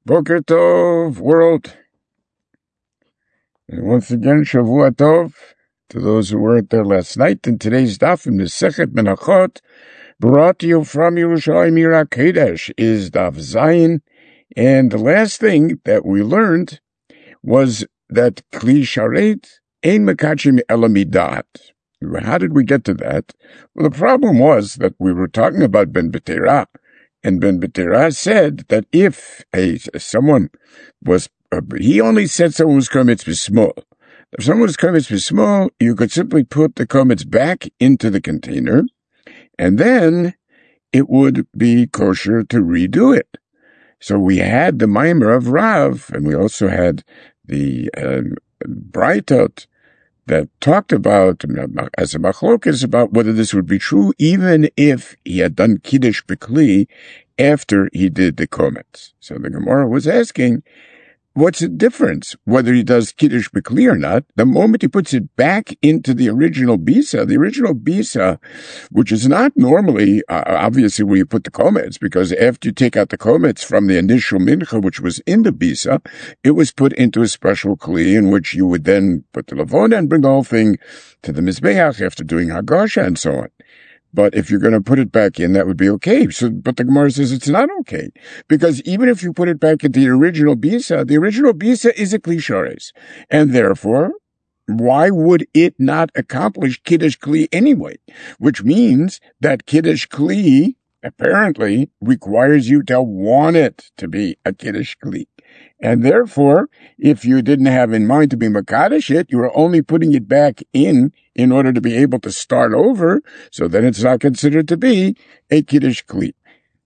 Boker Tov, world. And once again, Shavua Tov to those who weren't there last night. And today's daf in Masechet Menachot, brought to you from Yerushalayim Yira Kodesh, is daf Zayin. And the last thing that we learned was that Kli Sharet ein mekachim ela midat. How did we get to that? Well, the problem was that we were talking about Ben Betera, and Ben Betera said that if someone was, he only said someone was kometz b'small. If someone was kometz b'small, you could simply put the kometz back into the container, and then it would be kosher to redo it. So we had the Maimer of Rav, and we also had the Braitot that talked about, as a machlokes, about whether this would be true even if he had done Kiddush B'Kli after he did the kometz. So the Gemara was asking, what's the difference whether he does Kiddush B'Kli or not? The moment he puts it back into the original bisa, which is not normally, obviously, where you put the kometz, because after you take out the kometz from the initial mincha, which was in the bisa, it was put into a special kli in which you would then put the levona and bring the whole thing to the mizbeach after doing hagasha and so on. But if you're going to put it back in, that would be okay. But the Gemara says it's not okay. Because even if you put it back into the original bisa is a Kli Sharet. And therefore, why would it not accomplish Kiddush Kli anyway? Which means that Kiddush Kli apparently requires you to want it to be a Kiddush Kli. And therefore, if you didn't have in mind to be Makadosh it, you were only putting it back in order to be able to start over, so then it's not considered to be a Kiddush Kli.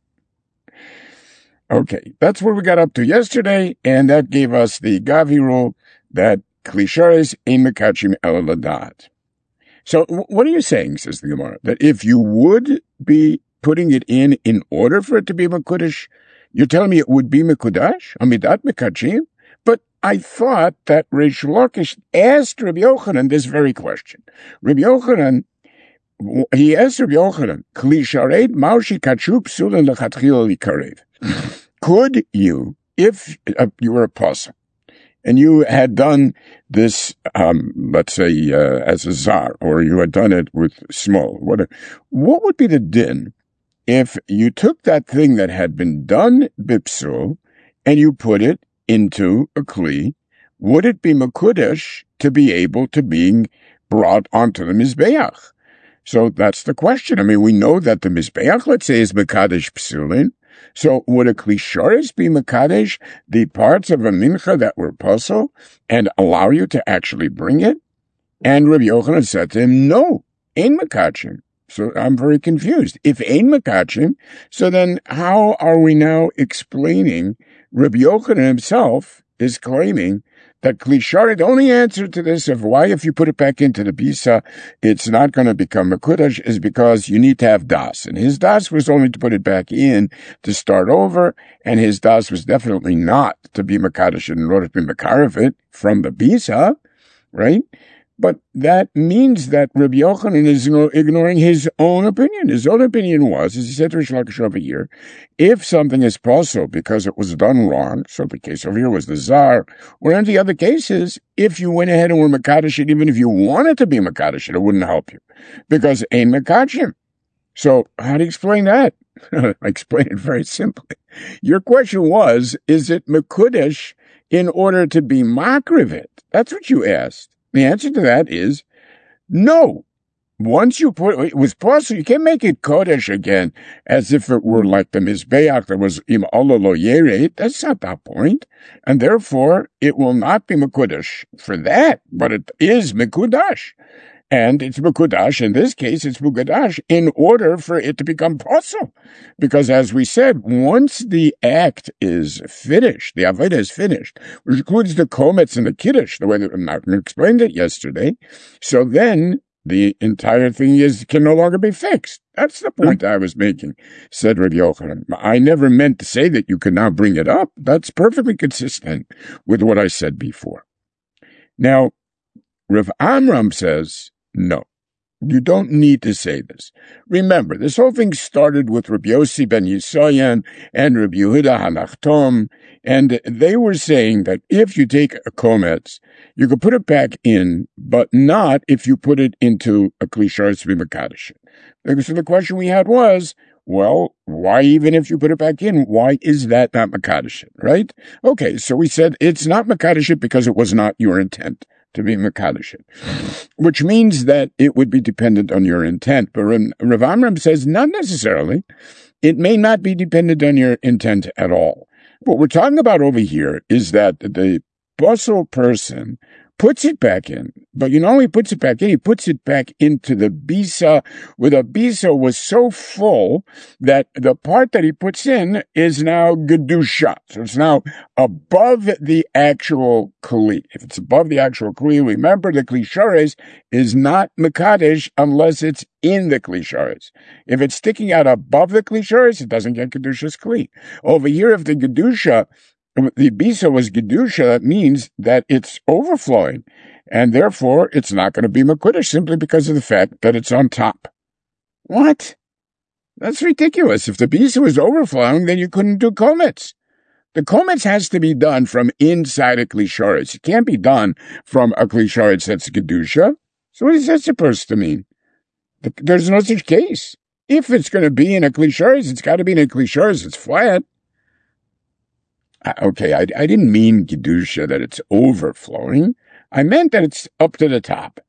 Okay, that's where we got up to yesterday, and that gave us the Gavi rule that Kli Sharet ein mekachim ela ladat. So what are you saying, says the Gemara, that if you would be putting it in order for it to be Mekudesh, you're telling me it would be Mekudash? Amidat mekachim? But I thought that Reish Lakish asked Rabbi Yochanan this very question. Rabbi Yochanan, he asked Rabbi Yochanan, Kli Sharet maushi kachu psulin lechatchila likarev. Could you, if you were a pasuk, and you had done this, let's say, as a zar, or you had done it with small, what would be the din if you took that thing that had been done bipsul and you put it into a kli? Would it be mekudesh to be able to being brought onto the mizbeach? So that's the question. I mean, we know that the mizbeach, let's say, is mekadesh psulin. So would a Kli Sharet be mekadesh the parts of a mincha that were puzzle and allow you to actually bring it? And Rabbi Yochanan said to him, no, ein mekachim. So I'm very confused. If ein mekachim, so then how are we now explaining Rabbi Yochanan himself is claiming that Kli Sharet, the only answer to this of why if you put it back into the bisa, it's not going to become mekudesh, is because you need to have das. And his das was only to put it back in to start over, and his das was definitely not to be mekadesh in order to be mekarev it from the bisa, right? But that means that Rabbi Yochanan is ignoring his own opinion. His own opinion was, as he said to Reish Lakish over here, if something is possible because it was done wrong, so the case over here was the Zar, or in the other cases, if you went ahead and were Mekadosh it, even if you wanted to be Mekadosh it wouldn't help you, because ein mekachim. So how do you explain that? I explain it very simply. Your question was, is it Mekudesh in order to be makrivit? That's what you asked. The answer to that is no. Once you put it was possible, you can't make it kodesh again as if it were like the mizbeach that was im Allah lo yeret. That's not that point, and therefore it will not be mekudesh for that, but it is mekudash. And it's mekudash, in this case, it's mekudash in order for it to become possible. Because as we said, once the act is finished, the avodah is finished, which includes the kometz and the kiddush, the way that Martin explained it yesterday, so then the entire thing can no longer be fixed. That's the point I was making, said Rabbi Yochanan. I never meant to say that you could now bring it up. That's perfectly consistent with what I said before. Now, Rav Amram says, no. You don't need to say this. Remember, this whole thing started with Rabbi Yossi ben Yisoyan and Rabbi Yehuda Hanachtom, and they were saying that if you take a kometz, you could put it back in, but not if you put it into a kli sharetz b'mekadosh. So the question we had was, well, why even if you put it back in, why is that not mekadosh, right? Okay, so we said it's not mekadosh because it was not your intent to be mekadosh, which means that it would be dependent on your intent. But Rav Amram says not necessarily. It may not be dependent on your intent at all. What we're talking about over here is that the basel person puts it back in, but you know he puts it back in, he puts it back into the bisa, where the bisa was so full that the part that he puts in is now gedusha. So it's now above the actual kli. If it's above the actual kli, remember the kli sharetz is not mekadesh unless it's in the kli sharetz. If it's sticking out above the kli sharetz, it doesn't get kedusha's kli. Over here, if the gedusha, the bisa was gedusha, that means that it's overflowing, and therefore it's not going to be mekudesh simply because of the fact that it's on top. What? That's ridiculous. If the bisa was overflowing, then you couldn't do kometz. The kometz has to be done from inside a kli sharetz. It can't be done from a kli sharetz that's gedusha. So what is that supposed to mean? There's no such case. If it's going to be in a kli sharetz, it's got to be in a kli sharetz that's flat. Okay, I didn't mean gedusha, that it's overflowing. I meant that it's up to the top.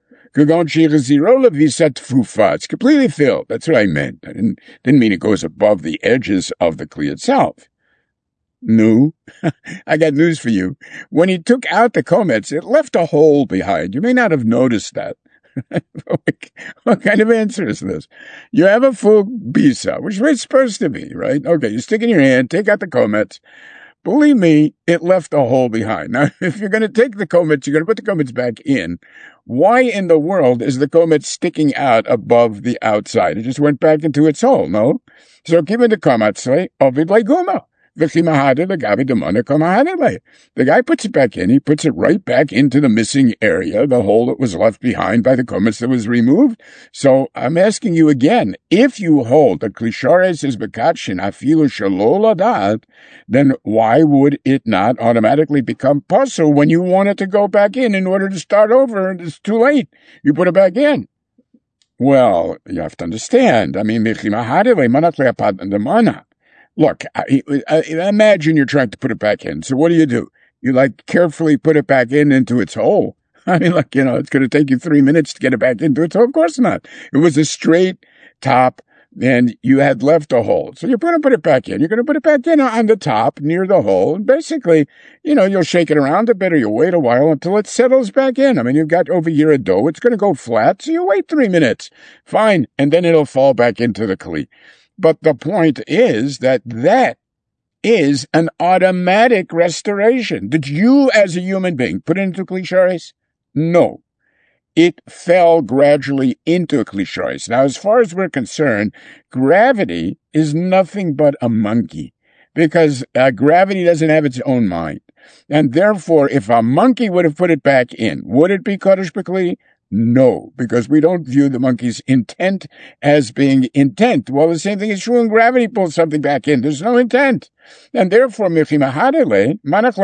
It's completely filled. That's what I meant. I didn't mean it goes above the edges of the kli itself. No, I got news for you. When he took out the kometz, it left a hole behind. You may not have noticed that. What kind of answer is this? You have a full bisa, which is what it's supposed to be, right? Okay, you stick in your hand, take out the kometz. Believe me, it left a hole behind. Now, if you're going to take the kometz, you're going to put the kometz back in. Why in the world is the kometz sticking out above the outside? It just went back into its hole, no? So, give it the kometz, ovid leguma. The guy puts it back in. He puts it right back into the missing area, the hole that was left behind by the kometz that was removed. So I'm asking you again, if you hold that kli sharetz is bekatchin afilu shelo ladat, then why would it not automatically become pasul when you want it to go back in order to start over? It's too late. You put it back in. Well, you have to understand. I mean, look, imagine you're trying to put it back in. So what do? You carefully put it back into its hole. I mean, it's going to take you 3 minutes to get it back into its hole. Of course not. It was a straight top and you had left a hole. So you're going to put it back in. You're going to put it back in on the top near the hole. And basically, you'll shake it around a bit or you wait a while until it settles back in. I mean, you've got over here a dough. It's going to go flat. So you wait 3 minutes. Fine. And then it'll fall back into the kli. But the point is that is an automatic restoration. Did you, as a human being, put it into kli sharetz? No. It fell gradually into a kli sharetz. Now, as far as we're concerned, gravity is nothing but a monkey, because gravity doesn't have its own mind. And therefore, if a monkey would have put it back in, would it be kodesh b'kli? No, because we don't view the monkey's intent as being intent. Well, the same thing is true when gravity pulls something back in. There's no intent. And therefore, look, he's putting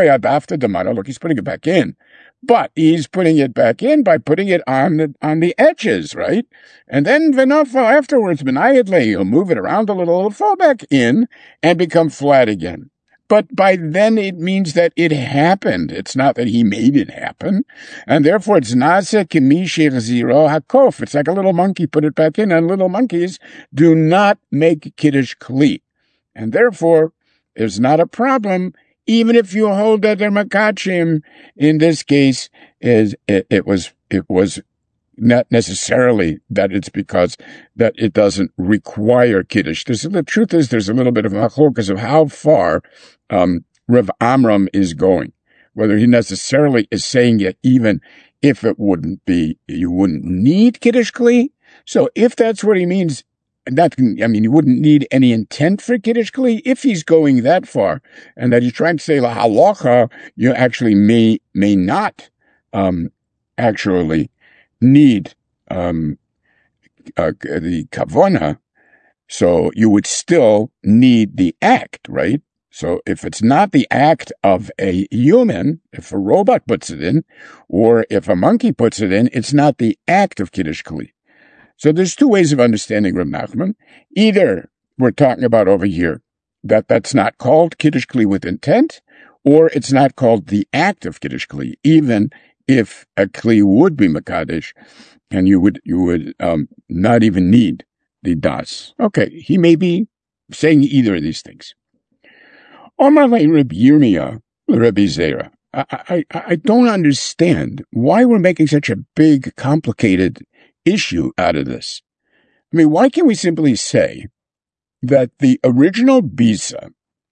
it back in. But he's putting it back in by putting it on the edges, right? And then afterwards, he'll move it around a little, it'll fall back in and become flat again. But by then it means that it happened. It's not that he made it happen. And therefore it's nasa kimishir zero hakof. It's like a little monkey put it back in, and little monkeys do not make kiddush kli. And therefore there's not a problem, even if you hold that they're makachim. In this case, it was not necessarily that it's because that it doesn't require kiddush. The truth is there's a little bit of machlokas of how far Rav Amram is going, whether he necessarily is saying it even if it wouldn't be, you wouldn't need kiddush kli. So if that's what he means, you wouldn't need any intent for kiddush kli if he's going that far, and that he's trying to say la halacha, you actually may not actually need the kavona, so you would still need the act, right? So if it's not the act of a human, if a robot puts it in, or if a monkey puts it in, it's not the act of Kiddush Kli. So there's two ways of understanding Reb Nachman. Either we're talking about over here that that's not called Kiddush Kli with intent, or it's not called the act of Kiddush Kli, even if a Kli would be Mekadesh, and you would not even need the das. Okay, he may be saying either of these things. Omar le Reb Yirmiyah, Rebbe Zera. I don't understand why we're making such a big, complicated issue out of this. I mean, why can't we simply say that the original Bisa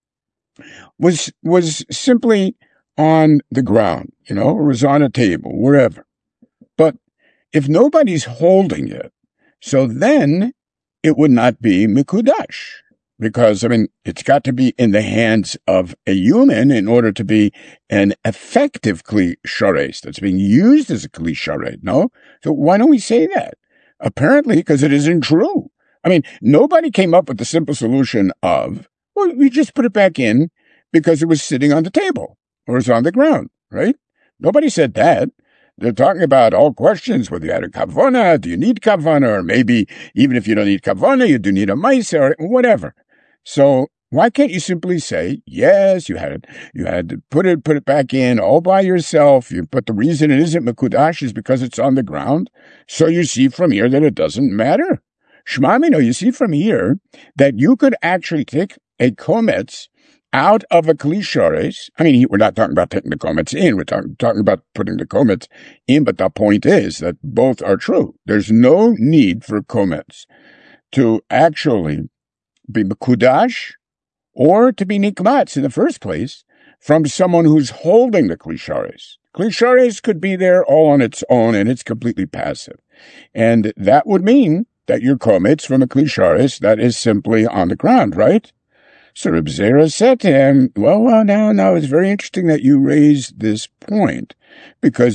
was simply on the ground, or was on a table, wherever. But if nobody's holding it, so then it would not be Mikudash. Because, it's got to be in the hands of a human in order to be an effective Kli Shares that's being used as a Kli Shares, no? So why don't we say that? Apparently, because it isn't true. Nobody came up with the simple solution of, well, we just put it back in because it was sitting on the table or it's on the ground, right? Nobody said that. They're talking about all questions, whether you had a kavona, do you need kavona, or maybe even if you don't need kavona, you do need a maisa, or whatever. So why can't you simply say, yes, you had to put it back in all by yourself, but the reason it isn't Mekudash is because it's on the ground. So you see from here that it doesn't matter. Shmamino, you see from here that you could actually take a kometz out of a Kli Shares. We're not talking about taking the kometz in, we're talking about putting the kometz in, but the point is that both are true. There's no need for kometz to actually be Mekudash or to be Nikmatz in the first place from someone who's holding the Kli Shares. Kli Shares could be there all on its own and it's completely passive. And that would mean that your kometz from a Kli Shares that is simply on the ground, right? So Reb Zera said to him, well, now, it's very interesting that you raised this point because,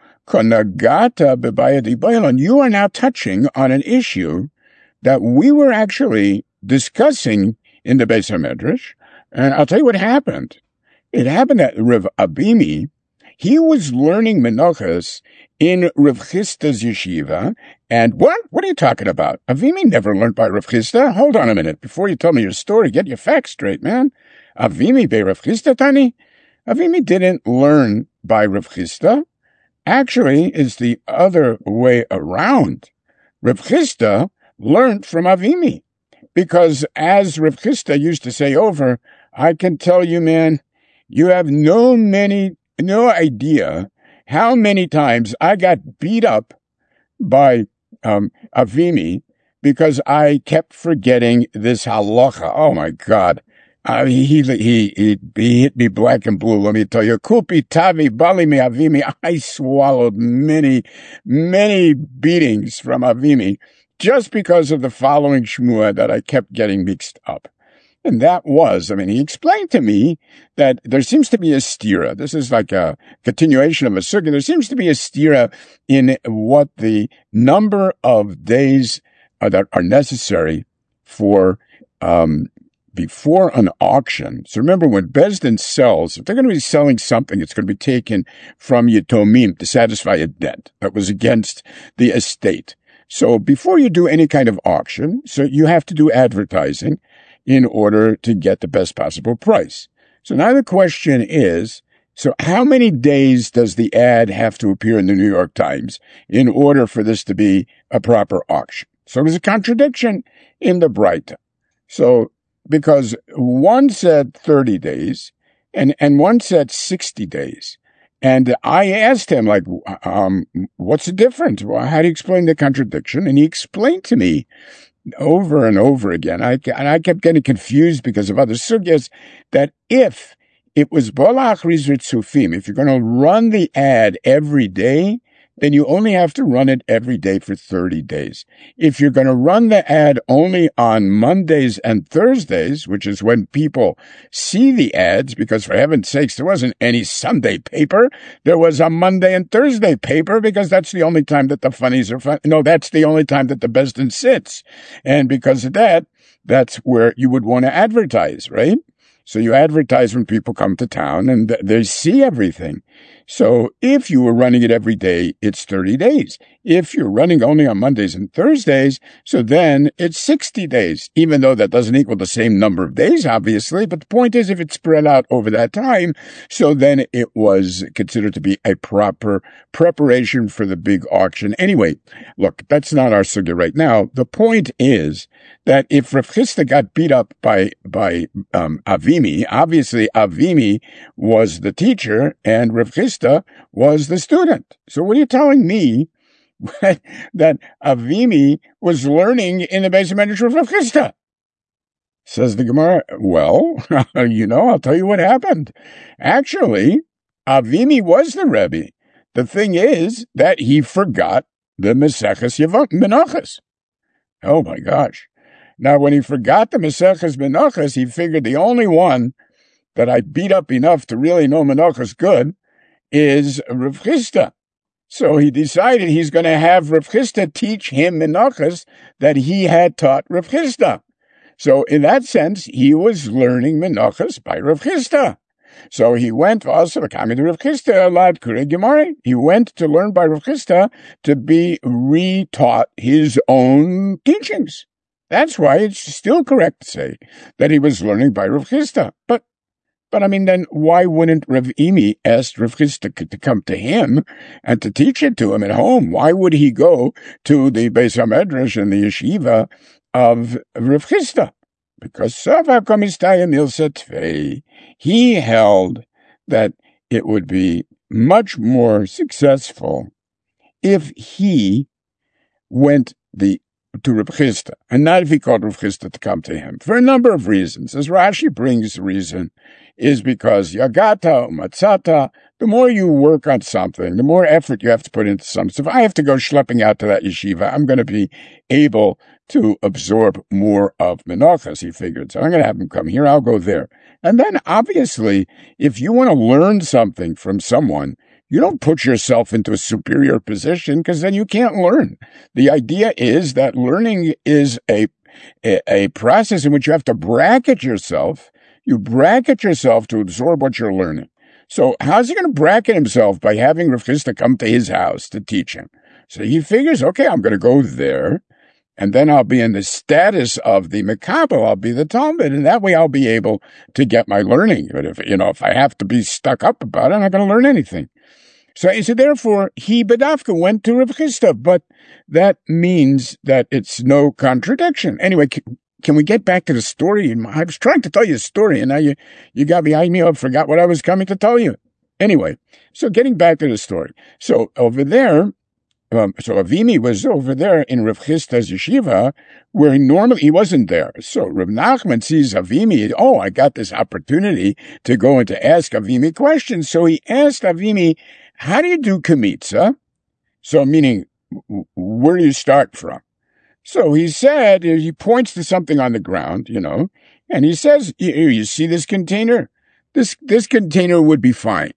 konagata bebayadi bailon, you are now touching on an issue that we were actually discussing in the Beis HaMedrash, and I'll tell you what happened. It happened that Rav Abimi, he was learning Menachos in Rav Chisda's yeshiva, and what are you talking about? Avimi never learned by Rav Chisda. Hold on a minute, before you tell me your story, get your facts straight, man. Avimi be Rav Chisda, Tani? Avimi didn't learn by Rav Chisda. Actually, it's the other way around. Rav Chisda learned from Avimi. Because as Rav Chisda used to say over, I can tell you, man, you have no idea how many times I got beat up by Avimi because I kept forgetting this halacha. Oh my God. He hit me black and blue. Let me tell you, Kupi Tavi Bali me Avimi. I swallowed many beatings from Avimi just because of the following shmua that I kept getting mixed up. And that was, he explained to me that there seems to be a stira. This is like a continuation of a circuit. There seems to be a stira in what the number of days that are necessary for before an auction. So remember, when Beis Din sells, if they're going to be selling something, it's going to be taken from Yatomim to satisfy a debt that was against the estate. So before you do any kind of auction, so you have to do advertising in order to get the best possible price. So now the question is, so how many days does the ad have to appear in the New York Times in order for this to be a proper auction? So there's a contradiction in the Breita. So because one said 30 days and one said 60 days. And I asked him, what's the difference? Well, how do you explain the contradiction? And he explained to me over and over again. I kept getting confused because of other sugyas that if it was Bolach Rizrit Sufim, if you're going to run the ad every day, then you only have to run it every day for 30 days. If you're going to run the ad only on Mondays and Thursdays, which is when people see the ads, because for heaven's sakes, there wasn't any Sunday paper. There was a Monday and Thursday paper because that's the only time that the funnies are fun. No, that's the only time that the best in sits. And because of that, that's where you would want to advertise, right? So you advertise when people come to town and they see everything. So if you were running it every day, it's 30 days. If you're running only on Mondays and Thursdays, so then it's 60 days, even though that doesn't equal the same number of days, obviously. But the point is, if it's spread out over that time, so then it was considered to be a proper preparation for the big auction. Anyway, look, that's not our sugya right now. The point is that if Rav Chisda got beat up by Avimi, obviously Avimi was the teacher and Rav Chisda was the student. So what are you telling me that Avimi was learning in the Beis HaMedrash of Rav Chisda? Says the Gemara, well, I'll tell you what happened. Actually, Avimi was the Rebbe. The thing is that he forgot the Maseches Menachos. Oh my gosh. Now, when he forgot the Maseches Menachos, he figured the only one that I beat up enough to really know Menachos good is Rav Chisda. So he decided he's going to have Rav Chisda teach him Menachos that he had taught Rav Chisda. So in that sense, he was learning Menachos by Rav Chisda. So he went also to come to Rav Chisda, Lad Kure Gemara. He went to learn by Rav Chisda to be retaught his own teachings. That's why it's still correct to say that he was learning by Rav Chisda. But I mean, then why wouldn't Rav Imi ask Rav Chisda to come to him and to teach it to him at home? Why would he go to the Beis HaMedrash and the yeshiva of Rav Chisda? Because he held that it would be much more successful if he went to Rav Chisda, and not if he called Rav Chisda to come to him, for a number of reasons. As Rashi brings the reason is because Yagata Matzata, the more you work on something, the more effort you have to put into something. So if I have to go schlepping out to that yeshiva, I'm going to be able to absorb more of Menachos, he figured. So I'm going to have him come here, I'll go there. And then obviously, if you want to learn something from someone, you don't put yourself into a superior position because then you can't learn. The idea is that learning is a process in which you have to bracket yourself. You bracket yourself to absorb what you're learning. So how's he going to bracket himself by having Rav Chisda come to his house to teach him? So he figures, okay, I'm going to go there, and then I'll be in the status of the Mekabel, I'll be the Talmud, and that way I'll be able to get my learning. But if I have to be stuck up about it, I'm not going to learn anything. So therefore, he Badafka went to Rav Chisda, but that means that it's no contradiction. Anyway, can we get back to the story? I was trying to tell you a story, and now you got behind me. I forgot what I was coming to tell you. Anyway, so getting back to the story. So over there, so Avimi was over there in Rav Chisda's yeshiva, where he wasn't there. So Rav Nachman sees Avimi, I got this opportunity to go and to ask Avimi questions. So he asked Avimi, how do you do Kemitza? So meaning, where do you start from? So he said, he points to something on the ground, and he says, you see this container? This container would be fine.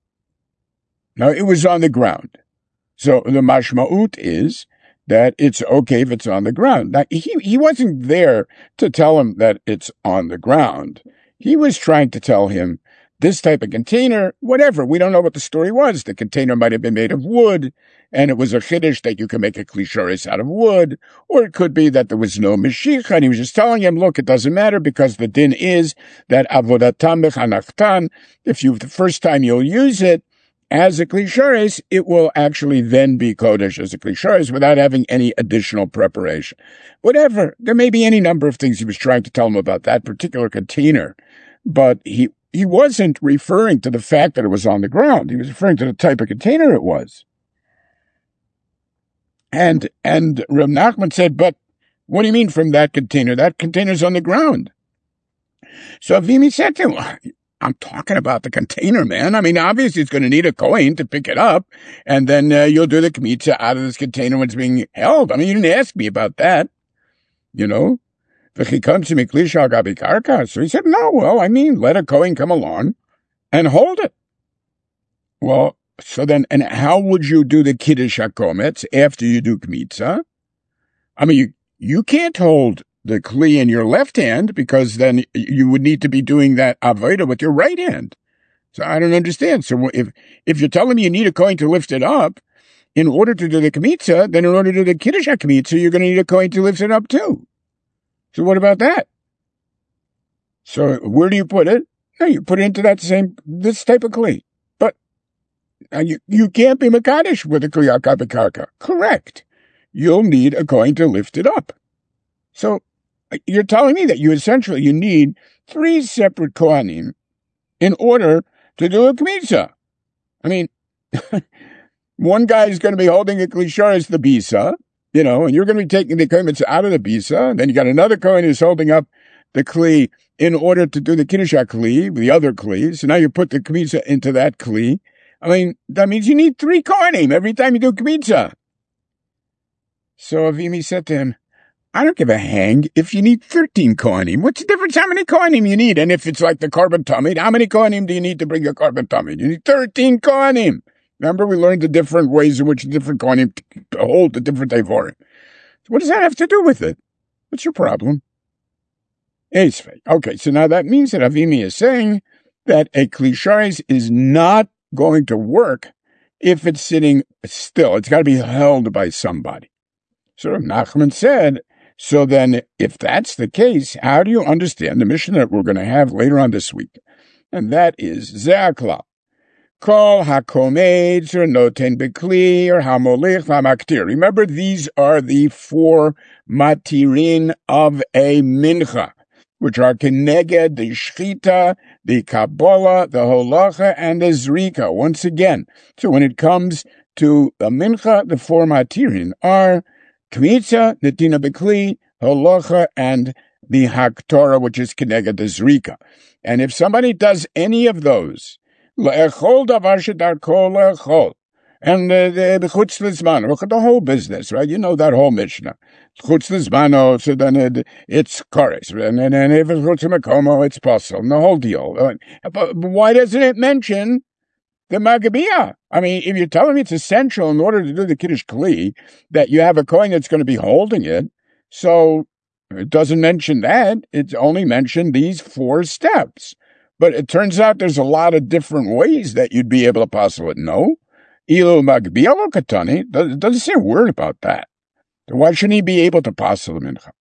Now, it was on the ground. So the mashma'ut is that it's okay if it's on the ground. Now, he wasn't there to tell him that it's on the ground. He was trying to tell him this type of container, whatever. We don't know what the story was. The container might have been made of wood, and it was a chiddush that you can make a klisharis out of wood, or it could be that there was no meshicha, and he was just telling him, look, it doesn't matter because the din is that avodatam bechanachtan, if the first time you'll use it as a klisharis, it will actually then be kodesh as a klisharis without having any additional preparation. Whatever. There may be any number of things he was trying to tell him about that particular container, but he wasn't referring to the fact that it was on the ground. He was referring to the type of container it was. And Rav Nachman said, but what do you mean from that container? That container's on the ground. So Avimi said to him, I'm talking about the container, man. I mean, obviously it's going to need a kohen to pick it up, and then you'll do the kmitza out of this container when it's being held. I mean, you didn't ask me about that, you know. So he said, no, well, I mean, let a kohen come along and hold it. Well, so then, and how would you do the kiddush hakometz after you do kmitza? I mean, you can't hold the kli in your left hand because then you would need to be doing that avodah with your right hand. So I don't understand. So if you're telling me you need a kohen to lift it up in order to do the kmitza, then in order to do the kiddush hakmitza, you're going to need a kohen to lift it up too. So what about that? So where do you put it? No, you put it into this type of kli. But you can't be mekadesh with a kli hakabekarka. Correct. You'll need a kohen to lift it up. So you're telling me that you need 3 separate kohanim in order to do a kmitza. I mean, one guy is going to be holding a klishar as the bisa, and you're going to be taking the kohetz out of the bisa. And then you got another kohen who's holding up the kli in order to do the kiddush kli, the other kli. So now you put the kmitza into that kli. I mean, that means you need 3 kohanim every time you do kmitza. So Avimi said to him, I don't give a hang if you need 13 kohanim. What's the difference how many kohanim you need? And if it's like the korban tamid, how many kohanim do you need to bring a korban tamid? You need 13 kohanim. Remember, we learned the different ways in which the different kohanim hold the different devorim. So what does that have to do with it? What's your problem? Okay, so now that means that Avimi is saying that a klisharis is not going to work if it's sitting still. It's got to be held by somebody. So Nachman said, so then if that's the case, how do you understand the mission that we're going to have later on this week? And that is Ze'akla. Kol hakomeds or noten bekli or hamolich v'maktir. Remember, these are the 4 matirin of a mincha, which are keneged, the shchita, the kabbalah, the holacha, and the zrika. Once again, so when it comes to the mincha, the 4 matirin are kmitza, netina bekli, holacha, and the haktorah, which is keneged the zrika. And if somebody does any of those, le'echol davar shedarko le'echol, and the chutz lizmano, look at the whole business, right? You know that whole Mishnah. Chutz lizmano, so then it's chores, and if it's chutz mekomo, it's posel, and the whole deal. But why doesn't it mention the Maggabiyah? I mean, if you're telling me it's essential in order to do the Kiddush Kli that you have a kohen that's going to be holding it, so it doesn't mention that. It's only mentioned these 4 steps. But it turns out there's a lot of different ways that you'd be able to posel it. No. Ilu Maggabiyah lo katani. It doesn't say a word about that. So why shouldn't he be able to posel the mincha?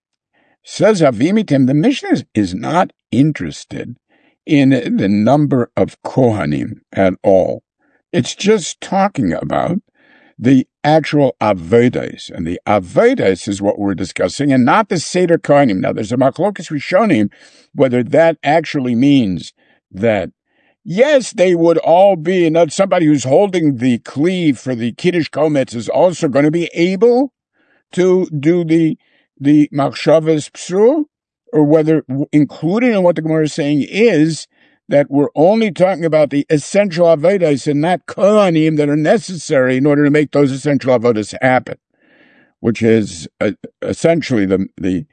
Says Avimitim, the Mishnah is not interested in the number of kohanim at all. It's just talking about the actual avodas, and the avodas is what we're discussing, and not the seder kohanim. Now, there's a machlokas rishonim whether that actually means that, yes, they would all be, and somebody who's holding the kli for the kiddush kometz is also going to be able to do the machshavas psur, or whether included in what the Gemara is saying is that we're only talking about the essential avodas and not kohanim that are necessary in order to make those essential avodas happen, which is essentially the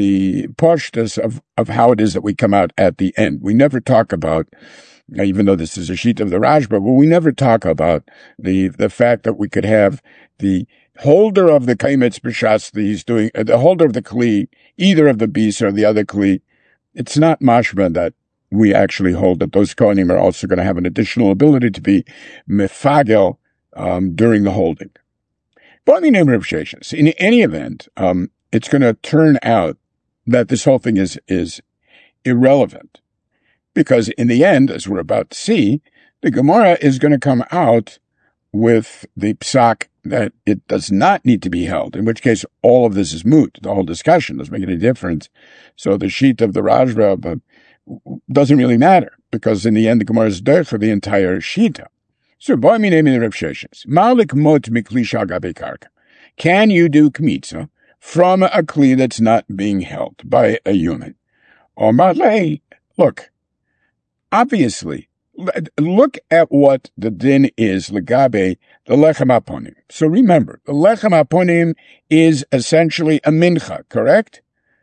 pashtus of how it is that we come out at the end. We never talk about, even though this is a sheet of the Rashba, but we never talk about the fact that we could have the holder of the kaimetz b'shas, he's doing the holder of the kli, either of the bis or the other kli. It's not mashma that we actually hold that those kohanim are also going to have an additional ability to be mefagel during the holding. But in any event, it's going to turn out that this whole thing is irrelevant, because in the end, as we're about to see, the Gemara is going to come out with the psak that it does not need to be held, in which case all of this is moot. The whole discussion doesn't make any difference. So the sheet of the Rashba doesn't really matter, because in the end, the Gemara is there for the entire shita. So, boy, me naming the Reb Sheshes. Malik mot mikli shagabe karka. Can you do kmitza from a kli that's not being held by a human? Or malay, look, obviously, look at what the din is, legabe, the lechem aponim. So remember, the lechem aponim is essentially a mincha, correct?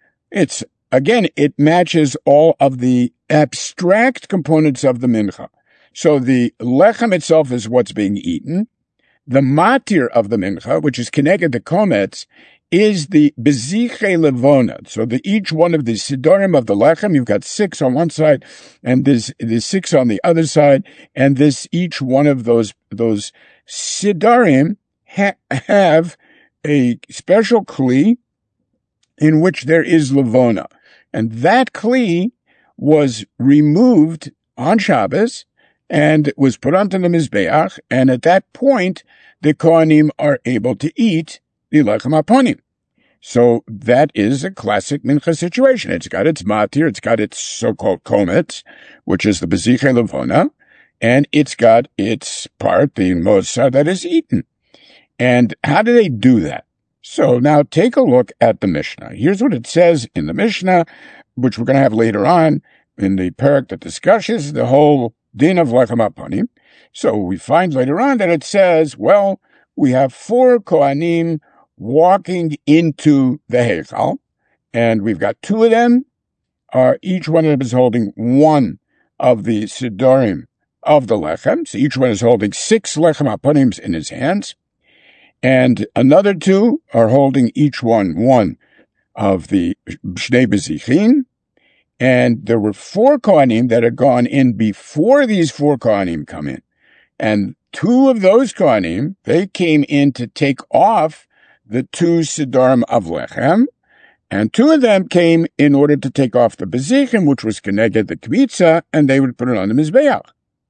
It matches all of the abstract components of the mincha. So the lechem itself is what's being eaten. The matir of the mincha, which is connected to komets, is the beziche levona. So each one of the sidorim of the lechem, you've got 6 on one side, and there's 6 on the other side, and each one of those sidorim have a special kli in which there is levona. And that kli was removed on Shabbos and was put onto the Mizbeach, and at that point, the Kohanim are able to eat the lechem aponim. So that is a classic mincha situation. It's got its matir, it's got its so-called komets, which is the beziche levona, and it's got its part, the mosa, that is eaten. And how do they do that? So now take a look at the Mishnah. Here's what it says in the Mishnah, which we're going to have later on in the parak that discusses the whole din of lechem aponim. So we find later on that it says, well, we have 4 Kohanim walking into the Heichal, and we've got 2 of them. Each one of them is holding 1 of the sidorim of the lechem. So each one is holding 6 lechem aponims in his hands. And another 2 are holding each one of the Shnei Bezichin. And there were 4 Kohanim that had gone in before these 4 Kohanim come in. And 2 of those Kohanim, they came in to take off the 2 Sidorim of Lechem. And 2 of them came in order to take off the Bezichim, which was connected the Kmitza, and they would put it on the Mizbeach.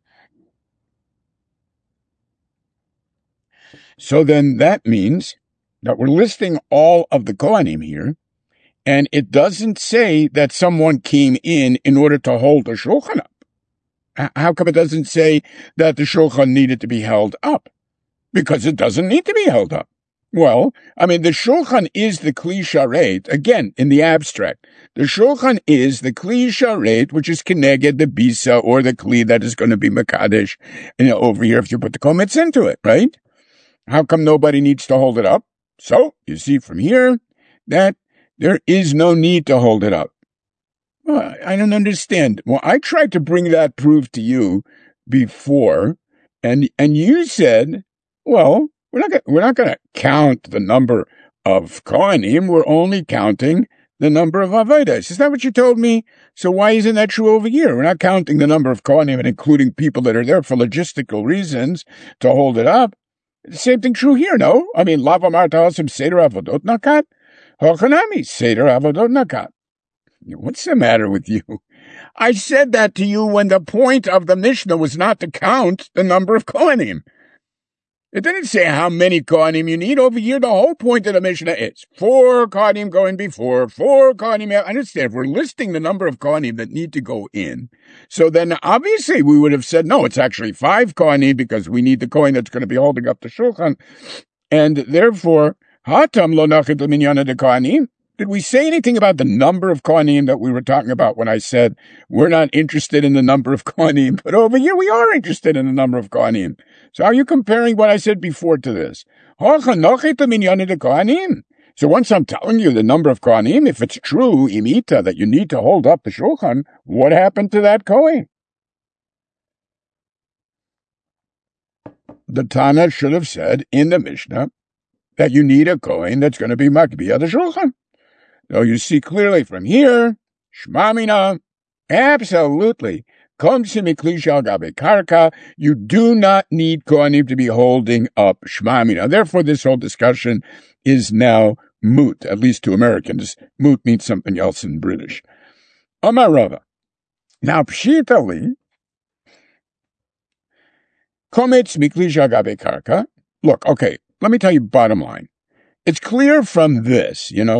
So then that means that we're listing all of the Kohanim here, and it doesn't say that someone came in order to hold the Shulchan up. How come it doesn't say that the Shulchan needed to be held up? Because it doesn't need to be held up. Well, I mean, the Shulchan is the Kli Sharet, again, in the abstract. The Shulchan is the Kli Sharet, which is Keneged, the Bisa, or the Kli that is going to be Mekadesh, over here if you put the Komets into it, right? How come nobody needs to hold it up? So, you see from here that there is no need to hold it up. Well, I don't understand. Well, I tried to bring that proof to you before, and you said, well, we're not going to count the number of Kohanim. We're only counting the number of Avodas. Is that what you told me? So why isn't that true over here? We're not counting the number of Kohanim and including people that are there for logistical reasons to hold it up. The same thing true here, no? I mean, Lav Amar Ta'asim Seder Avodot Nakat, Hochanami Seder Avodot Nakat. What's the matter with you? I said that to you when the point of the Mishnah was not to count the number of Kohanim. It didn't say how many Kohanim you need. Over here, the whole point of the Mishnah is 4 Kohanim going before, 4 Kohanim. I understand. If we're listing the number of Kohanim that need to go in, so then obviously we would have said, no, it's actually 5 Kohanim because we need the Kohen that's going to be holding up the Shulchan. And therefore, Hatam lo nachit l'minyana de Kohanim. Did we say anything about the number of Kohanim that we were talking about when I said we're not interested in the number of Kohanim, but over here we are interested in the number of Kohanim? So are you comparing what I said before to this? So once I'm telling you the number of Kohanim, if it's true, imita, that you need to hold up the Shulchan, what happened to that Kohen? The Tana should have said in the Mishnah that you need a Kohen that's going to be Makbiyah the Shulchan. So you see clearly from here, Shema Mina, absolutely. You do not need Kohanim to be holding up Shema Mina. Therefore, this whole discussion is now moot, at least to Americans. Moot means something else in British. Amar Rava. Now, Pshitali, Kometz Mikli Shagabe Karka. Look, okay, let me tell you bottom line. It's clear from this, we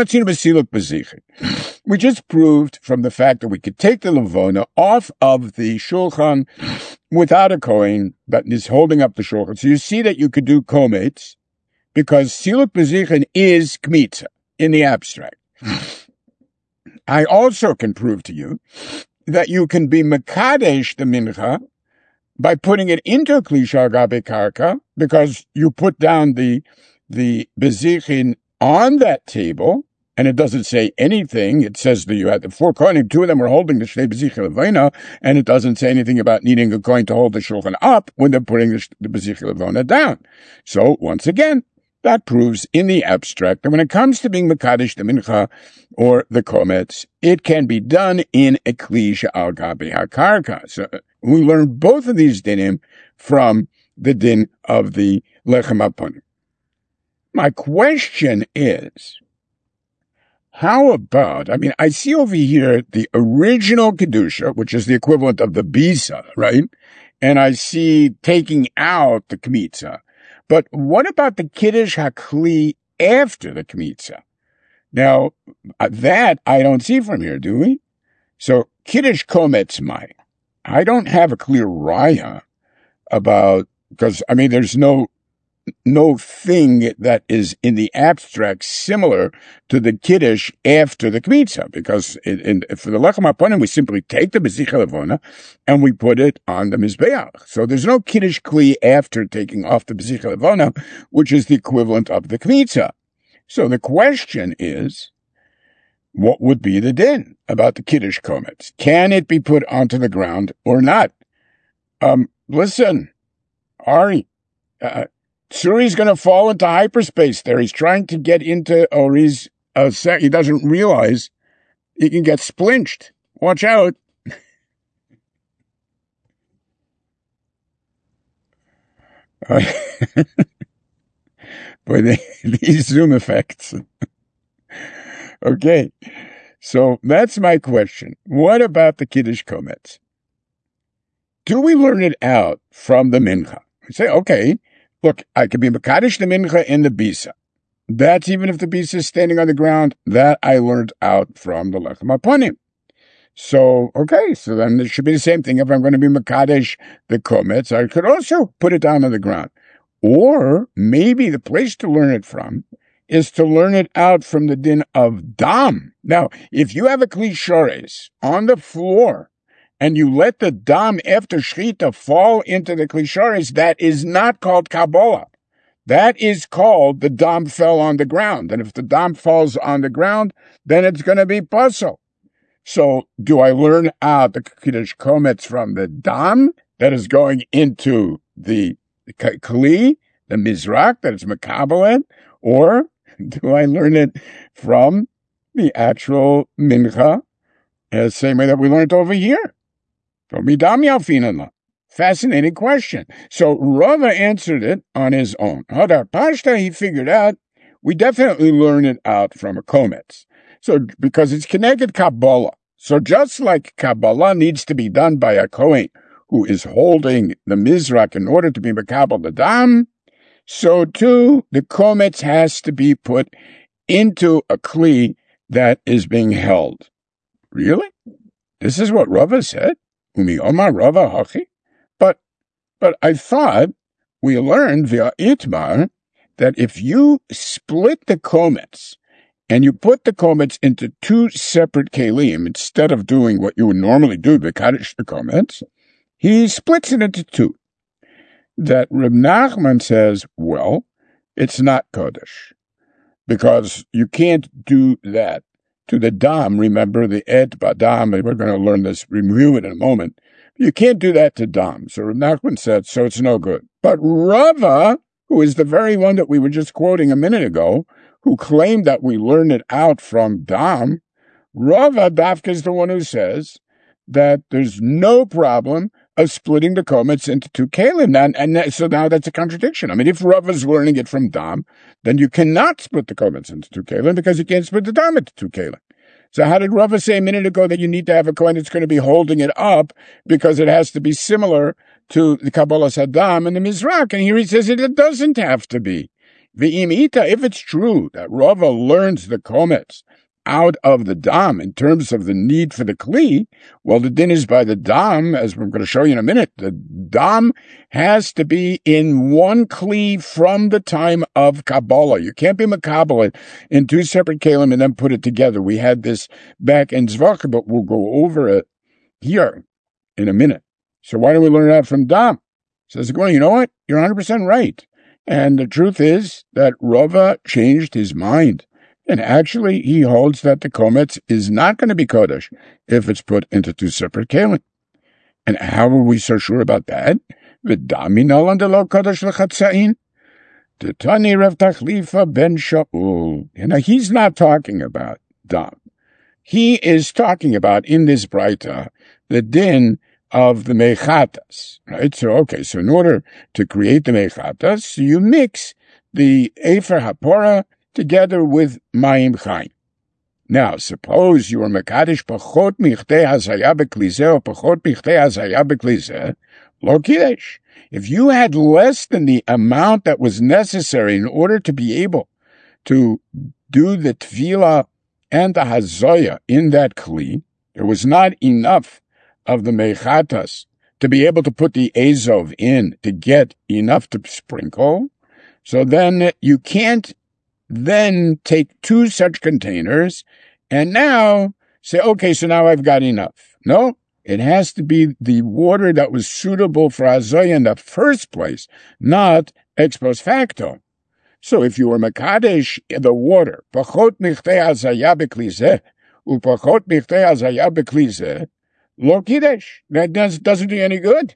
just proved from the fact that we could take the Levona off of the Shulchan without a Kohen that is holding up the Shulchan. So you see that you could do Kometz because Siluk Bezichin is Kmitza in the abstract. I also can prove to you that you can be mekadesh the mincha by putting it into kli shel gabe karka, because you put down the bezichin on that table, and it doesn't say anything. It says that you had the 4 kohanim, 2 of them were holding the shnei bezichin levona, and it doesn't say anything about needing a kohen to hold the shulchan up when they're putting the bezichin levona down. So once again, that proves in the abstract that when it comes to being mekadesh the mincha or the kometz, it can be done in a kli she'al gabe hakarka. So we learn both of these dinim from the din of the lechem haponim. My question is, how about, I see over here the original Kedusha, which is the equivalent of the Bisa, right? And I see taking out the Kmitza. But what about the Kiddush HaKli after the Kmitza? Now, that I don't see from here, do we? So, Kiddush Kometz Mai. I don't have a clear raya about, because, there's no thing that is in the abstract similar to the Kiddush after the Kmitza, because for the Lechem HaPonim, we simply take the Bezicha Levona and we put it on the Mizbeach. So there's no Kiddush Kli after taking off the Bezicha Levona, which is the equivalent of the Kmitza. So the question is, what would be the din about the Kiddush Kometz? Can it be put onto the ground or not? Listen, Ari, Tsuri's going to fall into hyperspace there. He's trying to get into Ori's set. He doesn't realize he can get splinched. Watch out. Boy, these Zoom effects. Okay, so that's my question. What about the Kiddush Kometz? Do we learn it out from the Mincha? We say, okay, look, I could be Mekadesh the Mincha in the Bisa. That's even if the Bisa is standing on the ground. That I learned out from the Lechem HaPonim. So, okay, so then it should be the same thing. If I'm going to be Mekadesh the Kometz, I could also put it down on the ground. Or maybe the place to learn it from is to learn it out from the din of dam. Now, if you have a kli shores on the floor and you let the dam after shchita fall into the kli shores, that is not called Kabbalah. That is called the dam fell on the ground. And if the dam falls on the ground, then it's going to be puzzle. So do I learn out the Kiddush Kometz from the dam that is going into the kli, the mizrak that is mekabel, or do I learn it from the actual mincha, the same way that we learned over here? Fascinating question. So Rava answered it on his own. Hadar Pashta, he figured out, we definitely learn it out from a kometz. So, because it's connected Kabbalah. So just like Kabbalah needs to be done by a Kohen who is holding the mizrak in order to be mekabel the dam, so too the kometz has to be put into a kli that is being held. Really? This is what Rava said? Umi Omar Rava Hachi? But I thought we learned via Itmar that if you split the kometz and you put the kometz into 2 separate kelim, instead of doing what you would normally do, the kaddish the kometz, he splits it into 2. That Reb Nachman says, well, it's not Kodesh, because you can't do that to the dam. Remember the et badam, we're going to learn this, review it in a moment. You can't do that to dam. So Reb Nachman said, so it's no good. But Rava, who is the very one that we were just quoting a minute ago, who claimed that we learn it out from dam, Rava Dafka is the one who says that there's no problem of splitting the kometz into 2 kelim. And so now that's a contradiction. If Rav is learning it from dam, then you cannot split the kometz into 2 kelim, because you can't split the dam into 2 kelim. So how did Rava say a minute ago that you need to have a kohen that's going to be holding it up because it has to be similar to the Kabbalah Saddam and the Mizrak? And here he says it doesn't have to be. V'imita, if it's true that Rava learns the kometz out of the dam in terms of the need for the kli, well, the din is by the dam, as we're going to show you in a minute. The dam has to be in 1 kli from the time of Kabbalah. You can't be mekabel in 2 separate kelim and then put it together. We had this back in Zvach, but we'll go over it here in a minute. So why don't we learn that from Dam? Says the Gaon, you know what? You're 100% right. And the truth is that Rava changed his mind. And actually, he holds that the Kometz is not going to be Kodesh if it's put into two separate Kalim. And how are we so sure about that? V'dami nolan de lo Kodesh l'chatzain. Tani Rav Tachlifa ben Shaul. Now, he's not talking about Dam. He is talking about, in this Braita, the din of the mechatas, right? So in order to create the mechatas, you mix the Efer Hapora together with Mayim Chaim. Now, suppose you are mekadesh pachot michtei hazaya beklizeh or pachot michtei hazaya beklizeh, lo kiddush. If you had less than the amount that was necessary in order to be able to do the tefillah and the hazoya in that kli, there was not enough of the mechatas to be able to put the azov in to get enough to sprinkle. So then you can't then take two such containers and now say, okay, so now I've got enough. No, it has to be the water that was suitable for hazoya in the first place, not ex post facto. So if you were mekadesh the water, pachot michtei hazaya beklizeh, upachot michtei hazaya beklizeh, lo kiddush. That doesn't do any good.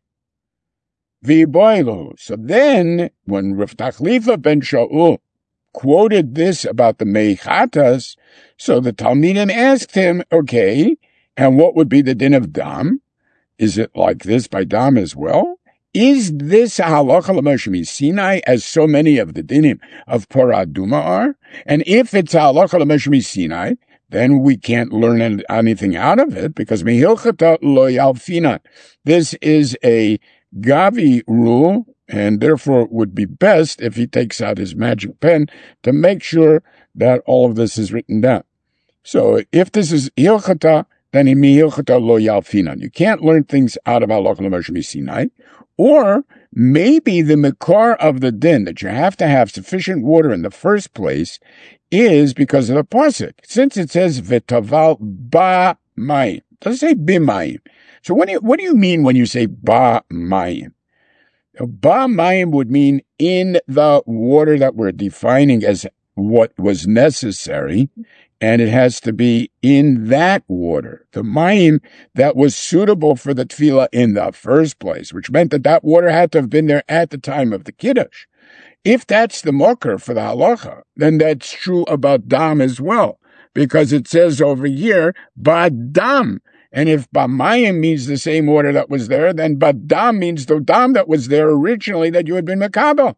V'boilu. So then, when Rav Tachlifa ben Shaul quoted this about the mechatas, so the Talmidim asked him, okay, and what would be the din of Dam? Is it like this by Dam as well? Is this a halacha l'Moshe Sinai, as so many of the dinim of Porah Aduma are? And if it's a halacha l'Moshe Sinai, then we can't learn anything out of it, because mehilchata lo yalfinan. This is a Gavi rule, and therefore it would be best if he takes out his magic pen to make sure that all of this is written down. So if this is hilchata, then mehilchata lo yalfinan. You can't learn things out of halacha l'Moshe Sinai. Or maybe the makar of the din that you have to have sufficient water in the first place is because of the pasuk. Since it says v'taval ba mayim, it doesn't say bimayim. So what do you mean when you say ba mayim? Ba mayim would mean in the water that we're defining as what was necessary, and it has to be in that water, the mayim that was suitable for the tefillah in the first place, which meant that water had to have been there at the time of the kiddush. If that's the mocker for the halacha, then that's true about dam as well, because it says over here, badam. And if bamayim means the same water that was there, then badam means the dam that was there originally that you had been makabel.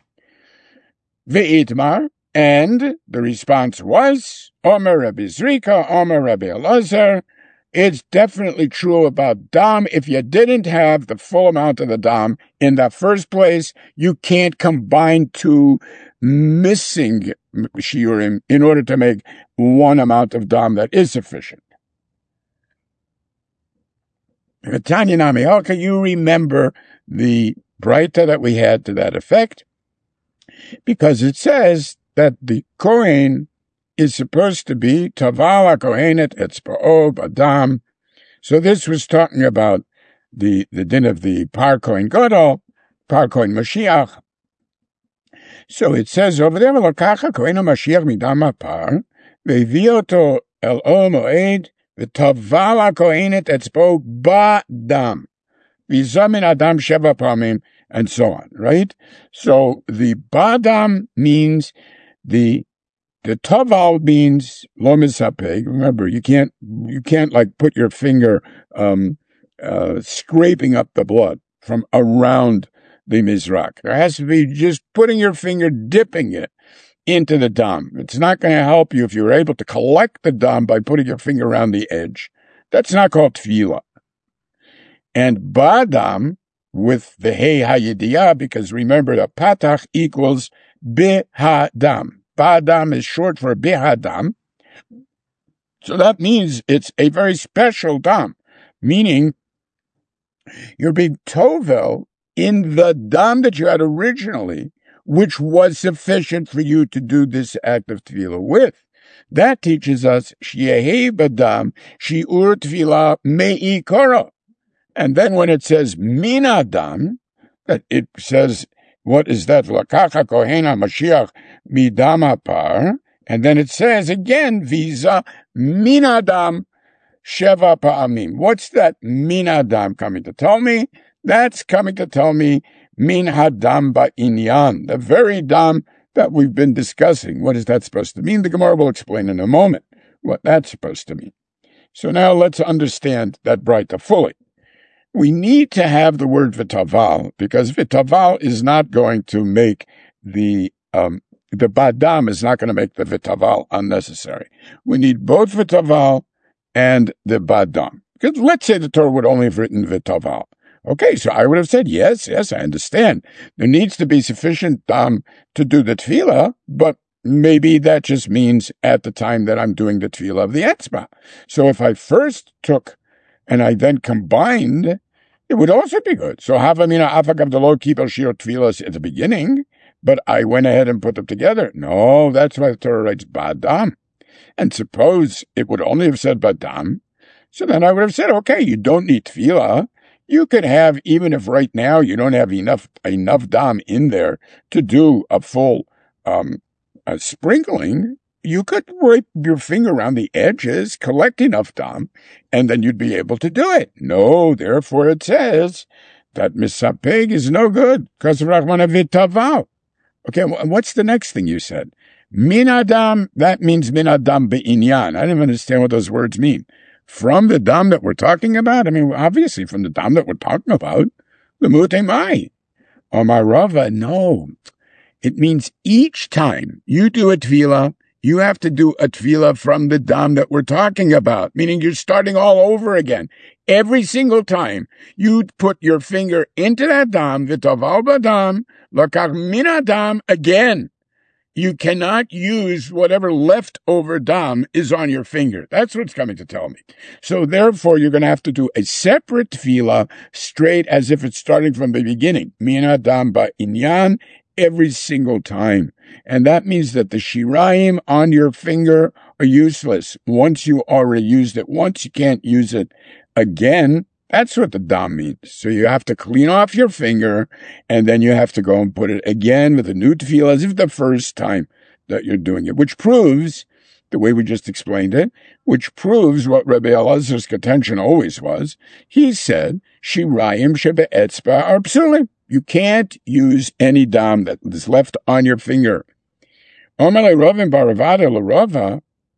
Ve'itmar, and the response was, Omer Rabbi Zrika, Omer Rabbi Elazar, it's definitely true about dam. If you didn't have the full amount of the dam in the first place, you can't combine two missing shiurim in order to make one amount of dam that is sufficient. Tanya Nami, how can you remember the Braita that we had to that effect? Because it says that the Kohen is supposed to be Tavala Kohenet Etzba'o Badam. So this was talking about the din of the Par Kohen Gadol, Par Kohen Mashiach. So it says over there, V'lokacha Kohen Mashiach midam hapar, ve'vioto el ol moed, v'tavala Kohenet Etzba'o Badam, v'zamin Adam sheva pamim, and so on, right? So the Badam means the taval means lo misapeg. Remember, you can't like put your finger scraping up the blood from around the mizrak. There has to be just putting your finger, dipping it into the dam. It's not going to help you if you're able to collect the dam by putting your finger around the edge. That's not called tefillah. And badam with the hey hayidiyah, because remember the patach equals bihadam. Badam is short for bihadam. So that means it's a very special dam, meaning you're being tovel in the dam that you had originally, which was sufficient for you to do this act of tefillah with. That teaches us Sheyehi Badam Shiur Tvila Me'ikoro. And then when it says Min Adam, it says, what is that? Lakacha Kohena Mashiach Midam Hapar. And then it says again, Visa Min Adam Sheva Pa'amim. What's that Min Adam coming to tell me? That's coming to tell me Min Hadam Ba'inyan, the very dam that we've been discussing. What is that supposed to mean? The Gemara will explain in a moment what that's supposed to mean. So now let's understand that Braita fully. We need to have the word v'taval, because v'taval is not going to make the badam is not going to make the v'taval unnecessary. We need both v'taval and the badam. Because let's say the Torah would only have written v'taval. Okay, so I would have said, yes, I understand. There needs to be sufficient dam to do the tefillah, but maybe that just means at the time that I'm doing the tefillah of the etzbah. So if I first took and I then combined, it would also be good. So Havamina Afagav the low keep shir tefillas at the beginning, but I went ahead and put them together. No, that's why the Torah writes badam. And suppose it would only have said badam, so then I would have said, okay, you don't need tefillah. You could have, even if right now you don't have enough dam in there to do a full sprinkling, you could wipe your finger around the edges, collect enough dam, and then you'd be able to do it. No, therefore it says that misapeg is no good because of Rahman v'taval. Okay, what's the next thing you said? Min adam, that means min adam be'inyan. I don't understand what those words mean. From the dam that we're talking about? I mean, obviously from the dam that we're talking about, the mutemai. Omar Rava, no. It means each time you do a tefillah, you have to do a tefillah from the dam that we're talking about, meaning you're starting all over again. Every single time you put your finger into that dam, v'taval badam, lakach min adam, again. You cannot use whatever leftover dam is on your finger. That's what's coming to tell me. So therefore, you're going to have to do a separate tefillah, straight as if it's starting from the beginning. Min adam ba'inyan, every single time. And that means that the shirayim on your finger are useless. Once you already used it, once you can't use it again, that's what the dam means. So you have to clean off your finger, and then you have to go and put it again with a new tefillah, as if the first time that you're doing it, which proves, the way we just explained it, which proves what Rabbi Elazar's contention always was. He said, shirayim shebe'etzba are psulim. You can't use any dam that is left on your finger. Omar Ravin Baravada Larava,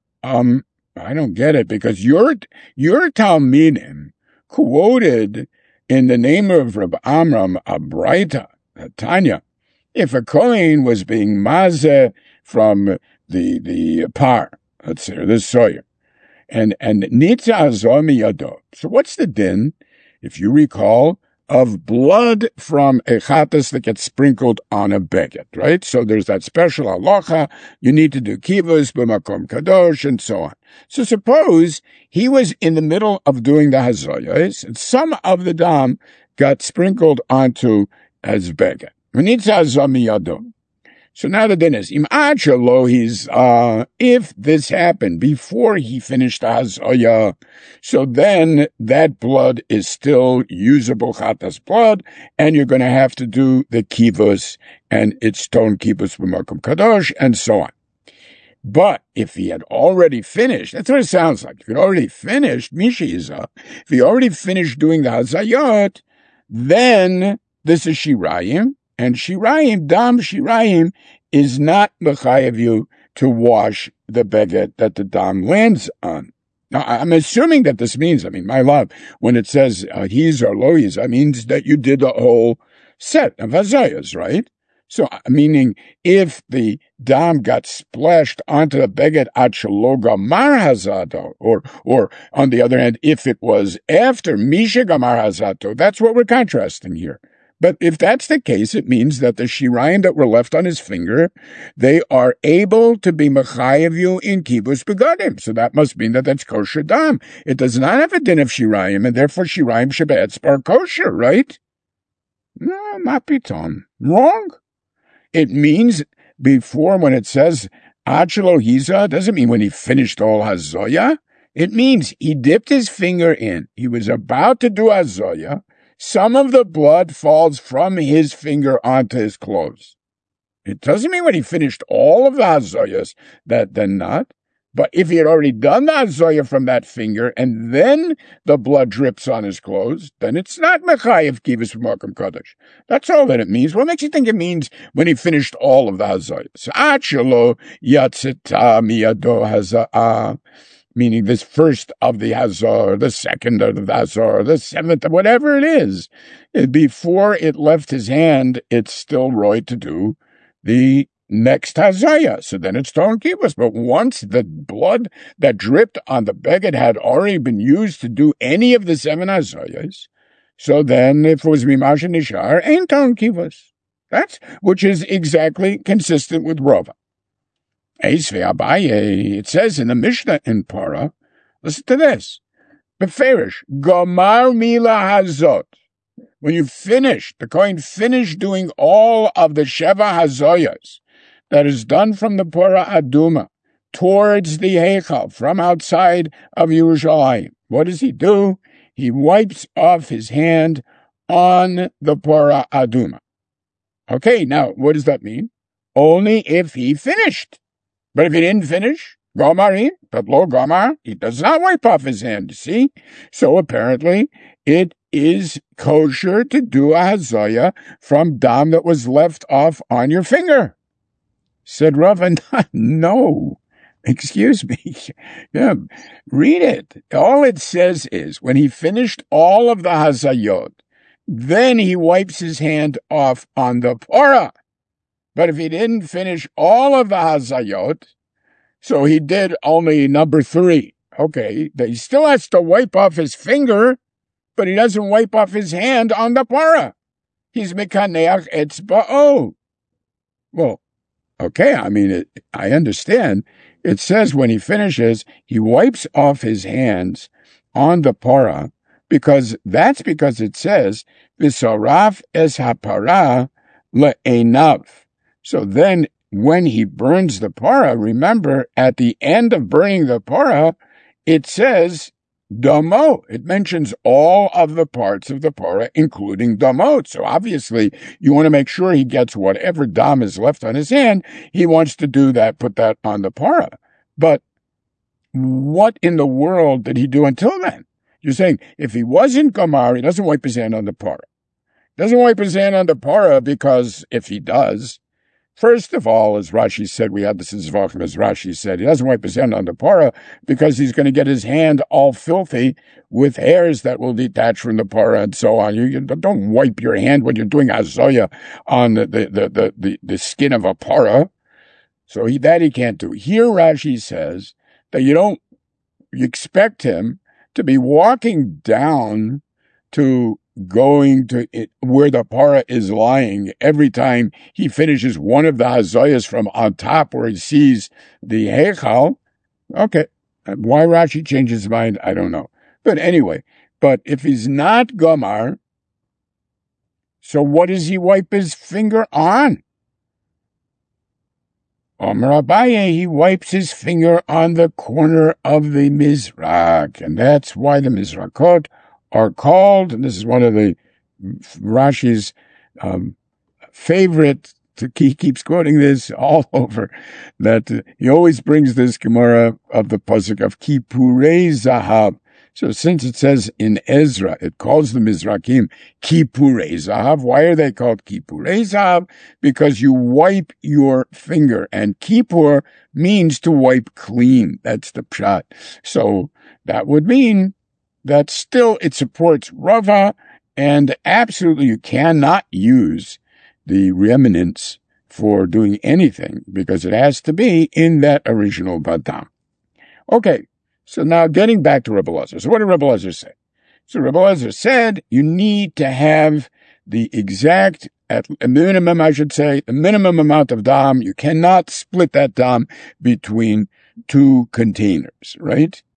I don't get it, because your Talmidim quoted in the name of Reb Amram a Braita, Tanya, if a Kohen was being mazeh from the par, let's say, or the soyer, and nitza azor miyado. So what's the din, if you recall, of blood from a chatas that gets sprinkled on a beged, right? So there's that special halacha, you need to do kivus, b'makom kadosh, and so on. So suppose he was in the middle of doing the hazoyos, and some of the dam got sprinkled onto his beged. So now the din is, if this happened before he finished the hazoyah, so then that blood is still usable chatas blood, and you're going to have to do the kivus, and it's stone kivus b'makom kadosh, and so on. But if he had already finished, that's what it sounds like. If he had already finished, Mishiza, if he already finished doing the hazayot, then this is shirayim, and shirayim, dam shirayim, is not mechayev you to wash the beged that the dam lands on. Now, I'm assuming that this means, my love, when it says he's or lo he's, that means that you did the whole set of hazayas, right? So, meaning, if the dam got splashed onto the beged at shelo gamar hazato, or on the other hand, if it was after misha gamar hazato, that's what we're contrasting here. But if that's the case, it means that the shirayim that were left on his finger, they are able to be mechayev you in kibus begadim. So that must mean that that's kosher dam. It does not have a din of shirayim, and therefore shirayim shebe'etz are kosher, right? No, mapiton. Wrong. It means before, when it says Achelo Hiza doesn't mean when he finished all Hazoya. It means he dipped his finger in. He was about to do Hazoya. Some of the blood falls from his finger onto his clothes. It doesn't mean when he finished all of the Hazoyas that then not. But if he had already done the Hazoya from that finger and then the blood drips on his clothes, then it's not Mechayev Kivus B'Makom Kodesh. That's all that it means. What makes you think it means when he finished all of the Hazoyas? Achelo Yatzita Miyado Haza'ah. Meaning this first of the Hazor, the second of the Hazor, the seventh, whatever it is. Before it left his hand, it's still right to do the next Hazaya. So then it's Torah Kibbutz. But once the blood that dripped on the beged had already been used to do any of the 7 Hazayas, so then if it was Mimash Nishar, ain't Torah Kibbutz. That's, which is exactly consistent with Rova. It says in the Mishnah in Parah, listen to this. Beferish, Gomar Mila Hazot. When you finish, the Kohen finished doing all of the Sheva Hazoyas that is done from the Parah Aduma towards the Heichal, from outside of Yerushalayim. What does he do? He wipes off his hand on the Parah Aduma. Okay, now, what does that mean? Only if he finished. But if he didn't finish, Gomarin, Pablo Gomar, he does not wipe off his hand, see? So apparently, it is kosher to do a Hazaya from dam that was left off on your finger. Said Rava, no, excuse me. Yeah, read it. All it says is, when he finished all of the Hazayot, then he wipes his hand off on the Parah. But if he didn't finish all of the Hazayot, so he did only number 3. Okay, he still has to wipe off his finger, but he doesn't wipe off his hand on the Parah. He's mekaneach etzba'o. Well, okay, I mean, I understand. It says when he finishes, he wipes off his hands on the Parah, because it says, V'soraf es hapara le'enav. So then, when he burns the parah, remember, at the end of burning the parah, it says damo. It mentions all of the parts of the parah, including damot. So obviously, you want to make sure he gets whatever dam is left on his hand. He wants to do that, put that on the parah. But what in the world did he do until then? You're saying, if he wasn't Gomar, he doesn't wipe his hand on the parah. Doesn't wipe his hand on the parah because if he does, first of all, as Rashi said, we had this in Zvachim, as Rashi said, he doesn't wipe his hand on the parah because he's going to get his hand all filthy with hairs that will detach from the parah and so on. You don't wipe your hand when you're doing azoya on the skin of a parah. So he can't do. Here Rashi says that you expect him to be walking down to going to it, where the parah is lying every time he finishes one of the hazayas from on top where he sees the heichal. Okay, why Rashi changes his mind, I don't know. But anyway, but if he's not Gomar, so what does he wipe his finger on? Omer Abaye, he wipes his finger on the corner of the Mizrak, and that's why the Mizrakot are called, and this is one of the Rashi's favorite, he keeps quoting this all over, that he always brings this Gemara of the Pasuk of Kipurei Zahav. So since it says in Ezra, it calls the Mizrakim Kipurei Zahav. Why are they called Kipurei Zahav? Because you wipe your finger, and Kippur means to wipe clean. That's the pshat. So that would mean that still it supports Rava, and absolutely you cannot use the remnants for doing anything because it has to be in that original Badam. Okay, so now getting back to Rebbe Elazar. So what did Rebbe Elazar say? So Rebbe Elazar said you need to have the exact, at a minimum I should say, the minimum amount of dam. You cannot split that dam between 2 containers, right?